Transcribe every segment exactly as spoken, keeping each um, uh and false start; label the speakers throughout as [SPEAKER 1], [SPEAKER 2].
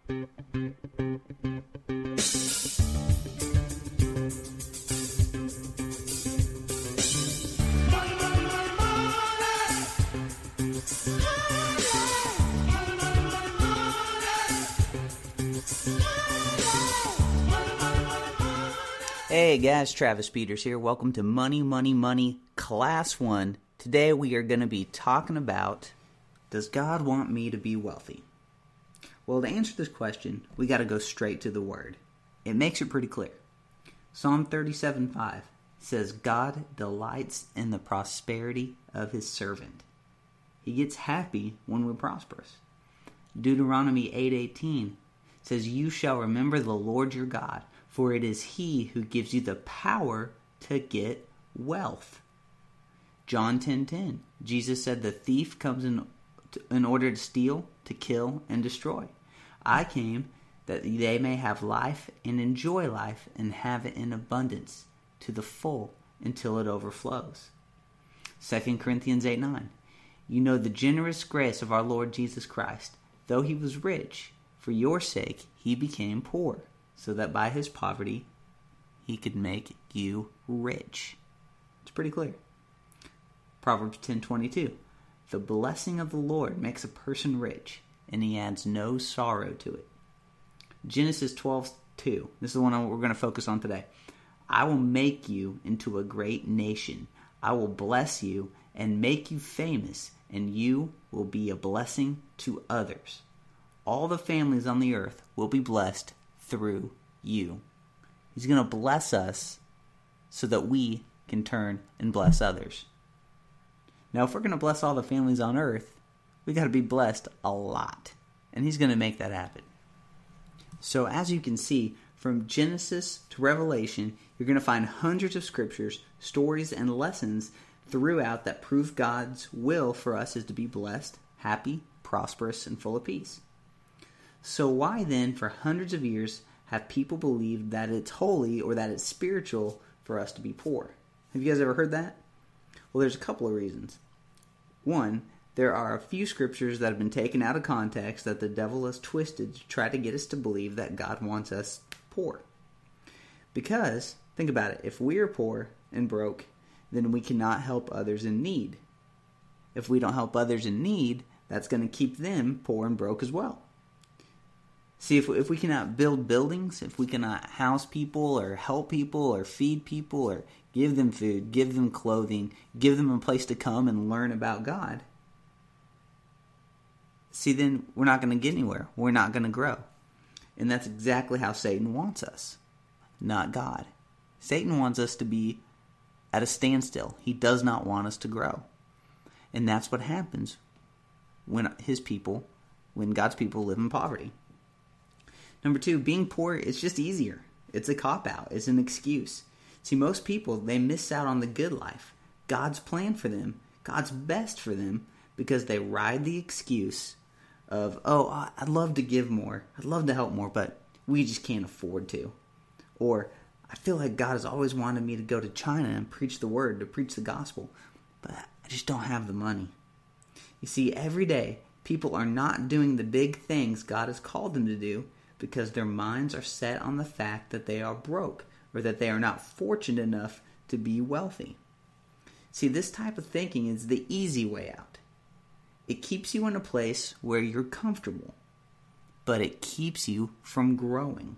[SPEAKER 1] Hey guys, Travis Peters here. Welcome to Money, Money, Money, Class one. Today we are going to be talking about, does God want me to be wealthy? Well, to answer this question, we got to go straight to the Word. It makes it pretty clear. Psalm thirty-seven five says, God delights in the prosperity of His servant. He gets happy when we're prosperous. Deuteronomy eight eighteen says, you shall remember the Lord your God, for it is He who gives you the power to get wealth. John ten ten, Jesus said the thief comes in, in order to steal, to kill, and destroy. I came that they may have life and enjoy life and have it in abundance to the full until it overflows. Second Corinthians eight nine, you know the generous grace of our Lord Jesus Christ. Though He was rich, for your sake He became poor, so that by His poverty He could make you rich. It's pretty clear. Proverbs ten twenty-two. The blessing of the Lord makes a person rich, and He adds no sorrow to it. Genesis twelve two. This is the one we're going to focus on today. I will make you into a great nation. I will bless you and make you famous, and you will be a blessing to others. All the families on the earth will be blessed through you. He's going to bless us so that we can turn and bless others. Now, if we're going to bless all the families on earth, we got to be blessed a lot. And He's going to make that happen. So as you can see, from Genesis to Revelation, you're going to find hundreds of scriptures, stories, and lessons throughout that prove God's will for us is to be blessed, happy, prosperous, and full of peace. So why then, for hundreds of years, have people believed that it's holy or that it's spiritual for us to be poor? Have you guys ever heard that? Well, there's a couple of reasons. One, there are a few scriptures that have been taken out of context that the devil has twisted to try to get us to believe that God wants us poor. Because, think about it, if we are poor and broke, then we cannot help others in need. If we don't help others in need, that's going to keep them poor and broke as well. See, if we, if we cannot build buildings, if we cannot house people or help people or feed people or give them food, give them clothing, give them a place to come and learn about God, see, then we're not going to get anywhere. We're not going to grow. And that's exactly how Satan wants us, not God. Satan wants us to be at a standstill. He does not want us to grow. And that's what happens when his people, when God's people live in poverty. Number two, being poor is just easier. It's a cop-out. It's an excuse. See, most people, they miss out on the good life, God's plan for them, God's best for them, because they ride the excuse of, oh, I'd love to give more. I'd love to help more, but we just can't afford to. Or, I feel like God has always wanted me to go to China and preach the word, to preach the gospel, but I just don't have the money. You see, every day, people are not doing the big things God has called them to do because their minds are set on the fact that they are broke or that they are not fortunate enough to be wealthy. See, this type of thinking is the easy way out. It keeps you in a place where you're comfortable, but it keeps you from growing.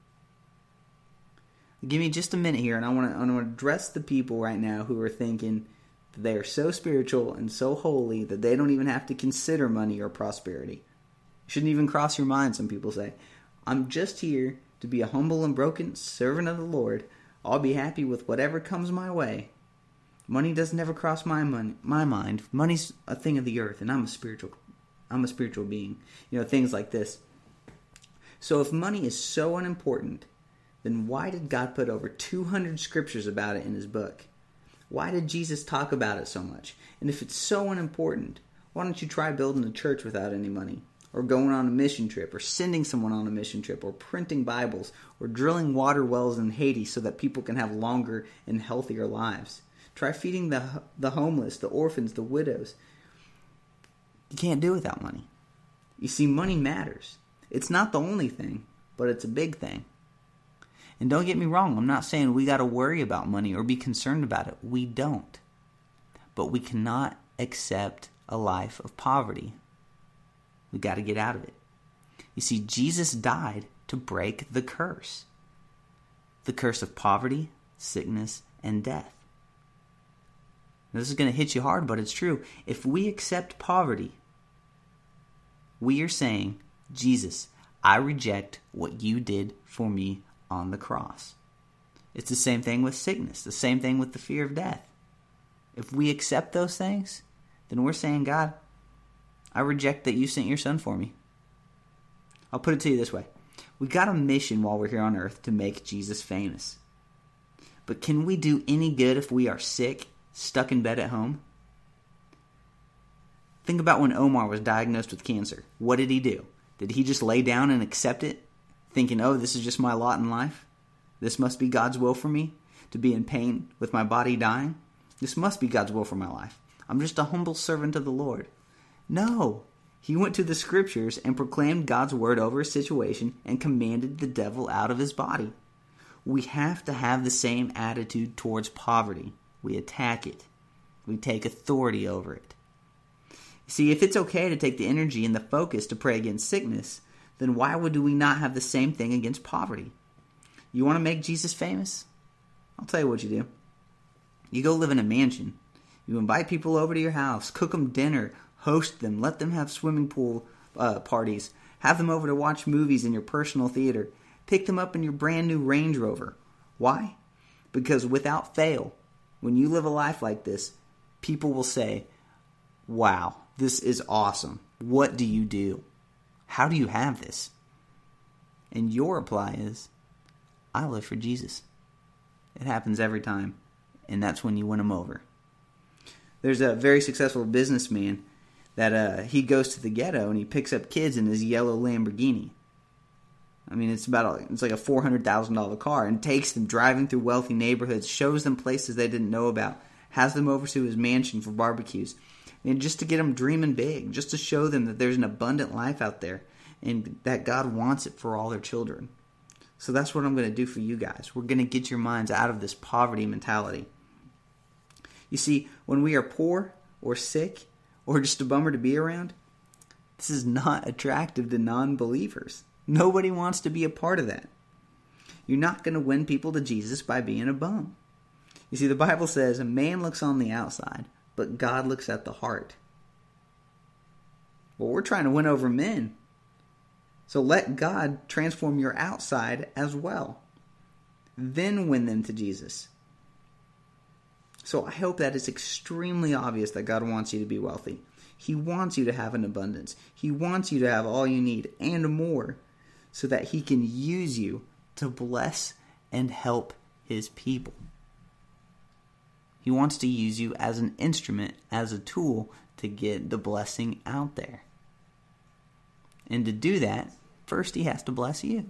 [SPEAKER 1] Give me just a minute here, and I want to, I want to address the people right now who are thinking that they are so spiritual and so holy that they don't even have to consider money or prosperity. It shouldn't even cross your mind, some people say. I'm just here to be a humble and broken servant of the Lord. I'll be happy with whatever comes my way. Money doesn't ever cross my mon- my mind. Money's a thing of the earth, and I'm a spiritual I'm a spiritual being. You know, things like this. So if money is so unimportant, then why did God put over two hundred scriptures about it in His book? Why did Jesus talk about it so much? And if it's so unimportant, why don't you try building a church without any money? Or going on a mission trip, or sending someone on a mission trip, or printing Bibles, or drilling water wells in Haiti so that people can have longer and healthier lives. Try feeding the the homeless, the orphans, the widows. You can't do it without money. You see, money matters. It's not the only thing, but it's a big thing. And don't get me wrong, I'm not saying we got to worry about money or be concerned about it. We don't. But we cannot accept a life of poverty. We got to get out of it. You see, Jesus died to break the curse. The curse of poverty, sickness, and death. Now, this is going to hit you hard, but it's true. If we accept poverty, we are saying, Jesus, I reject what you did for me on the cross. It's the same thing with sickness, the same thing with the fear of death. If we accept those things, then we're saying, God, I reject that you sent your son for me. I'll put it to you this way. We got a mission while we're here on earth to make Jesus famous. But can we do any good if we are sick, stuck in bed at home? Think about when Omar was diagnosed with cancer. What did he do? Did he just lay down and accept it, thinking, oh, this is just my lot in life? This must be God's will for me, to be in pain with my body dying? This must be God's will for my life. I'm just a humble servant of the Lord. No. He went to the scriptures and proclaimed God's word over a situation and commanded the devil out of his body. We have to have the same attitude towards poverty. We attack it. We take authority over it. See, if it's okay to take the energy and the focus to pray against sickness, then why would we not have the same thing against poverty? You want to make Jesus famous? I'll tell you what you do. You go live in a mansion. You invite people over to your house, cook them dinner, host them, let them have swimming pool uh, parties, have them over to watch movies in your personal theater, pick them up in your brand new Range Rover. Why? Because without fail, when you live a life like this, people will say, wow, this is awesome. What do you do? How do you have this? And your reply is, I live for Jesus. It happens every time, and that's when you win them over. There's a very successful businessman that uh, he goes to the ghetto and he picks up kids in his yellow Lamborghini. I mean, it's about a, it's like a four hundred thousand dollars car, and takes them driving through wealthy neighborhoods, shows them places they didn't know about, has them over to his mansion for barbecues, and just to get them dreaming big, just to show them that there's an abundant life out there and that God wants it for all their children. So that's what I'm going to do for you guys. We're going to get your minds out of this poverty mentality. You see, when we are poor or sick or just a bummer to be around, this is not attractive to non-believers. Nobody wants to be a part of that. You're not going to win people to Jesus by being a bum. You see, the Bible says a man looks on the outside, but God looks at the heart. Well, we're trying to win over men. So let God transform your outside as well. Then win them to Jesus. So I hope that it's extremely obvious that God wants you to be wealthy. He wants you to have an abundance. He wants you to have all you need and more, so that He can use you to bless and help His people. He wants to use you as an instrument, as a tool to get the blessing out there. And to do that, first He has to bless you.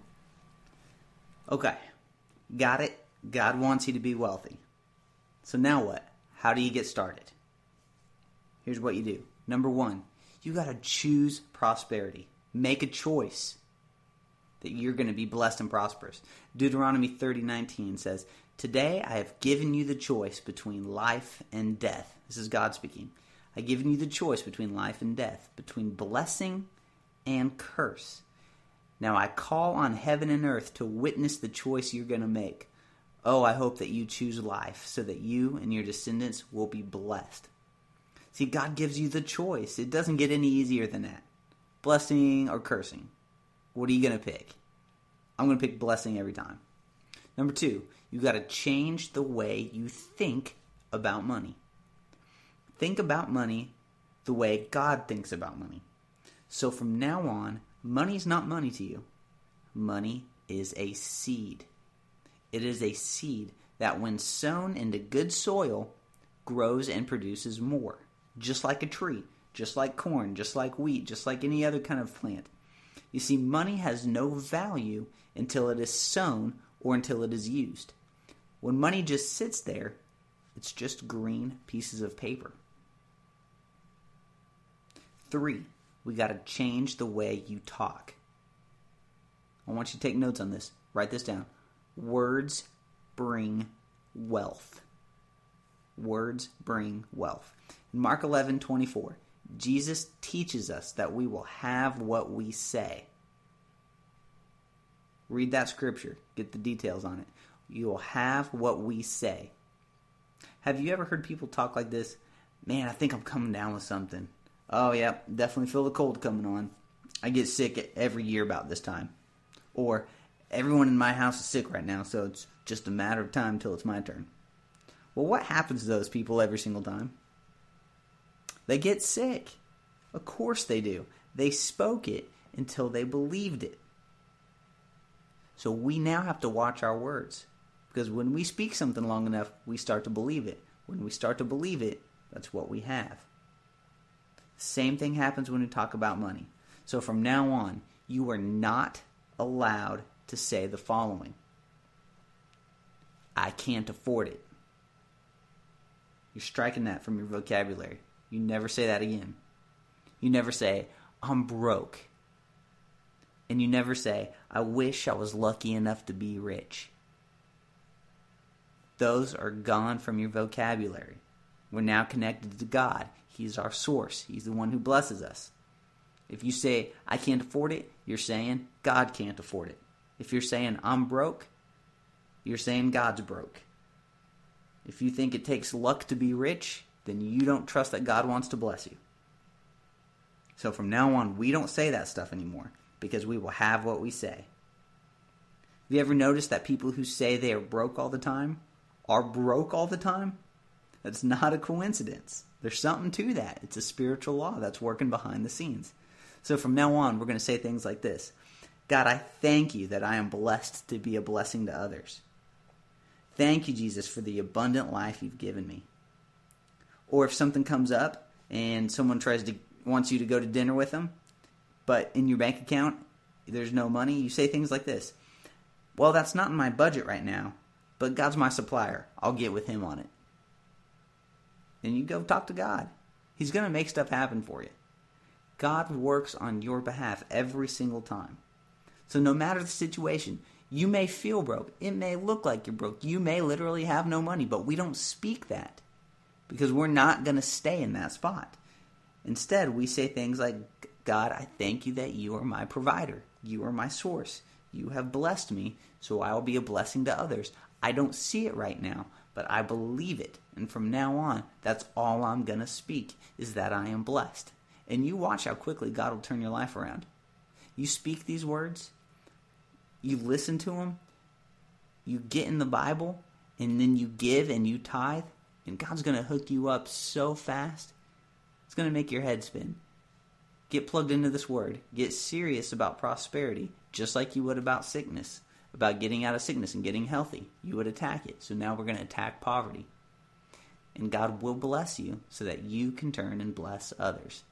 [SPEAKER 1] Okay, got it? God wants you to be wealthy. So now what? How do you get started? Here's what you do. Number one, you got to choose prosperity. Make a choice that you're going to be blessed and prosperous. Deuteronomy thirty nineteen says, today I have given you the choice between life and death. This is God speaking. I've given you the choice between life and death, between blessing and curse. Now I call on heaven and earth to witness the choice you're going to make. Oh, I hope that you choose life so that you and your descendants will be blessed. See, God gives you the choice. It doesn't get any easier than that. Blessing or cursing. What are you going to pick? I'm going to pick blessing every time. Number two, you got to change the way you think about money. Think about money the way God thinks about money. So from now on, money's not money to you. Money is a seed. It is a seed that when sown into good soil, grows and produces more. Just like a tree, just like corn, just like wheat, just like any other kind of plant. You see, money has no value until it is sown or until it is used. When money just sits there, it's just green pieces of paper. Three, we got to change the way you talk. want you to take notes on this. Write this down. Words bring wealth. Words bring wealth. In Mark eleven twenty-four, Jesus teaches us that we will have what we say. Read that scripture. Get the details on it. You will have what we say. Have you ever heard people talk like this? Man, I think I'm coming down with something. Oh, yeah, definitely feel the cold coming on. I get sick every year about this time. Or, everyone in my house is sick right now, so it's just a matter of time till it's my turn. Well, what happens to those people every single time? They get sick. Of course they do. They spoke it until they believed it. So we now have to watch our words. Because when we speak something long enough, we start to believe it. When we start to believe it, that's what we have. Same thing happens when we talk about money. So from now on, you are not allowed to say the following. I can't afford it. You're striking that from your vocabulary. You never say that again. You never say, I'm broke. And you never say, I wish I was lucky enough to be rich. Those are gone from your vocabulary. We're now connected to God. He's our source. He's the one who blesses us. If you say, I can't afford it, you're saying God can't afford it. If you're saying, I'm broke, you're saying God's broke. If you think it takes luck to be rich, then you don't trust that God wants to bless you. So from now on, we don't say that stuff anymore because we will have what we say. Have you ever noticed that people who say they are broke all the time are broke all the time? That's not a coincidence. There's something to that. It's a spiritual law that's working behind the scenes. So from now on, we're going to say things like this. God, I thank you that I am blessed to be a blessing to others. Thank you, Jesus, for the abundant life you've given me. Or if something comes up and someone tries to wants you to go to dinner with them, but in your bank account there's no money, you say things like this. Well, that's not in my budget right now, but God's my supplier. I'll get with him on it. Then you go talk to God. He's going to make stuff happen for you. God works on your behalf every single time. So no matter the situation, you may feel broke. It may look like you're broke. You may literally have no money, but we don't speak that because we're not going to stay in that spot. Instead, we say things like, God, I thank you that you are my provider. You are my source. You have blessed me, so I will be a blessing to others. I don't see it right now, but I believe it. And from now on, that's all I'm going to speak, is that I am blessed. And you watch how quickly God will turn your life around. You speak these words, you listen to them, you get in the Bible, and then you give and you tithe, and God's going to hook you up so fast, it's going to make your head spin. Get plugged into this word. Get serious about prosperity, just like you would about sickness, about getting out of sickness and getting healthy. You would attack it. So now we're going to attack poverty. And God will bless you so that you can turn and bless others.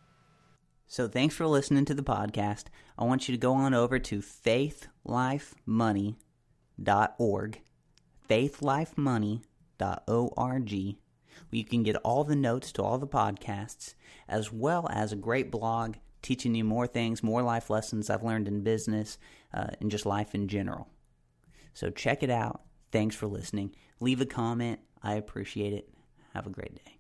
[SPEAKER 1] So thanks for listening to the podcast. I want you to go on over to faith life money dot org, faith life money dot org, where you can get all the notes to all the podcasts, as well as a great blog teaching you more things, more life lessons I've learned in business uh, and just life in general. So check it out. Thanks for listening. Leave a comment. I appreciate it. Have a great day.